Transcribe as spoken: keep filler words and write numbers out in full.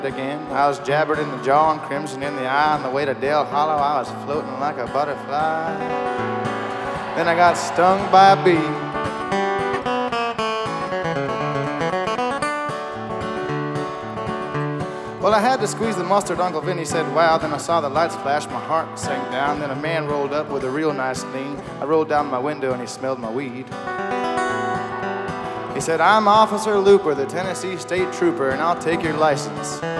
again. I was jabbered in the jaw and crimson in the eye. On the way to Dale Hollow, I was floating like a butterfly. Then I got stung by a bee. Well, I had to squeeze the mustard. Uncle Vinny said, wow. Then I saw the lights flash, my heart sank down. Then a man rolled up with a real nice lean. I rolled down my window and he smelled my weed. He said, I'm Officer Looper, the Tennessee State Trooper, and I'll take your license.